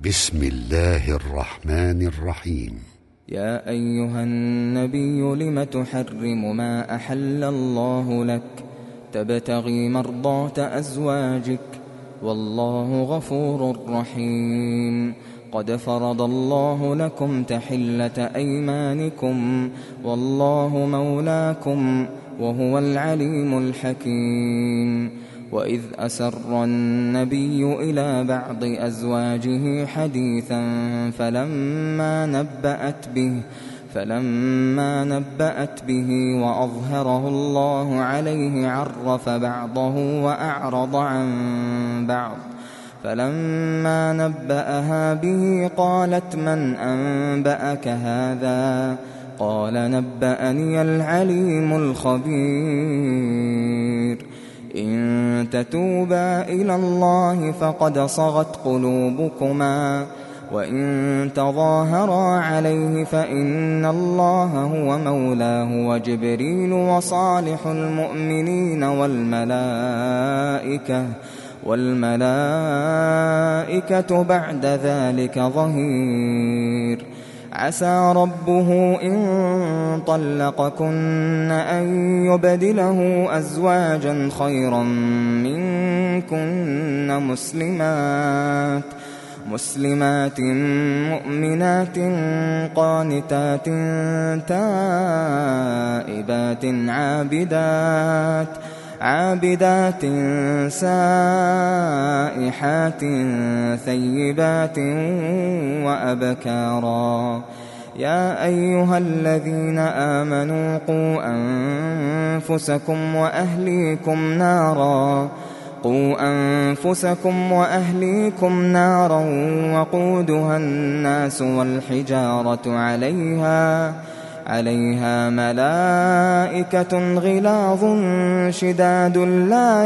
بسم الله الرحمن الرحيم. يا أيها النبي لم تحرم ما أحل الله لك تبتغي مرضات أزواجك والله غفور رحيم. قد فرض الله لكم تحلة أيمانكم والله مولاكم وهو العليم الحكيم. وإذ أسر النبي إلى بعض أزواجه حديثا فلما نبأت به وأظهره الله عليه عرف بعضه وأعرض عن بعض. فلما نبأها به قالت من أنبأك هذا؟ قال نبأني العليم الخبير. إن تتوبا إلى الله فقد صغت قلوبكما وإن تظاهرا عليه فإن الله هو مولاه وجبريل وصالح المؤمنين والملائكة بعد ذلك ظهير. عسى ربه إن طلقكن أن يبدله أزواجا خيرا منكن مسلمات مؤمنات قانتات تائبات عابدات سائحات ثيبات وأبكارا. يا أيها الذين آمنوا قوا أنفسكم وأهليكم نارا وقودها الناس والحجارة عليها ملائكة غلاظ شداد لا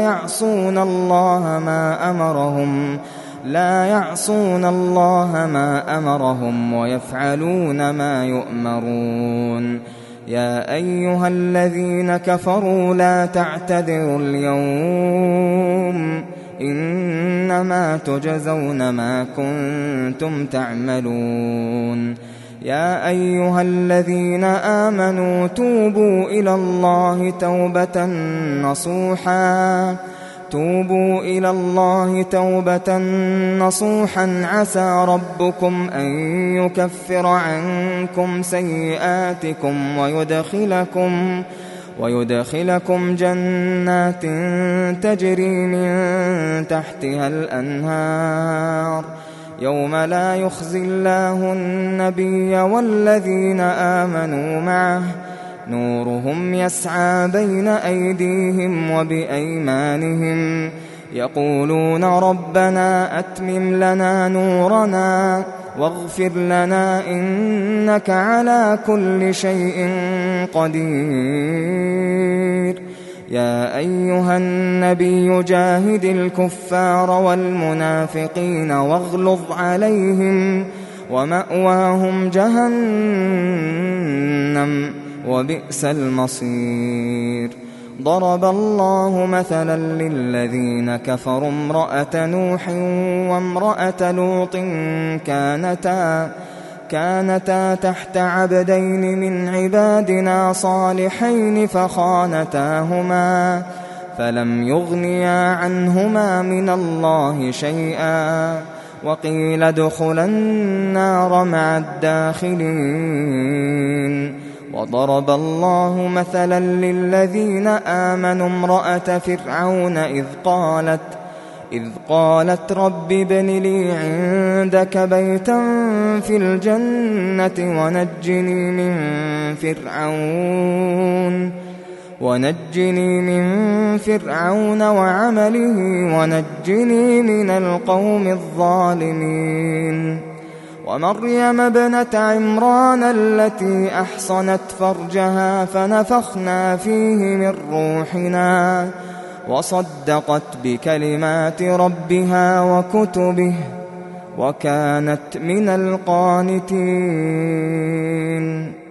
يعصون الله ما أمرهم ويفعلون ما يؤمرون. يا أيها الذين كفروا لا تعتذروا اليوم إنما تجزون ما كنتم تعملون. يا أيها الذين آمنوا توبوا إلى الله توبة نصوحا عسى ربكم أن يكفر عنكم سيئاتكم ويدخلكم جنات تجري من تحتها الأنهار يوم لا يخزي الله النبي والذين آمنوا معه نورهم يسعى بين أيديهم وبأيمانهم يقولون ربنا أتمم لنا نورنا واغفر لنا إنك على كل شيء قدير. يا أيها النبي جاهد الكفار والمنافقين واغلظ عليهم ومأواهم جهنم وبئس المصير. ضرب الله مثلا للذين كفروا امرأة نوح وامرأة لوط كانتا تحت عبدين من عبادنا صالحين فخانتاهما فلم يغنيا عنهما من الله شيئا وقيل ادخلا النار مع الداخلين. وضرب الله مثلا للذين آمنوا امرأة فرعون إذ قالت رب ابن لي عندك بيتا في الجنة ونجني من فرعون وعمله ونجني من القوم الظالمين. ومريم ابنة عمران التي أحصنت فرجها فنفخنا فيه من روحنا وصدقت بكلمات ربها وكتبه وكانت من القانتين.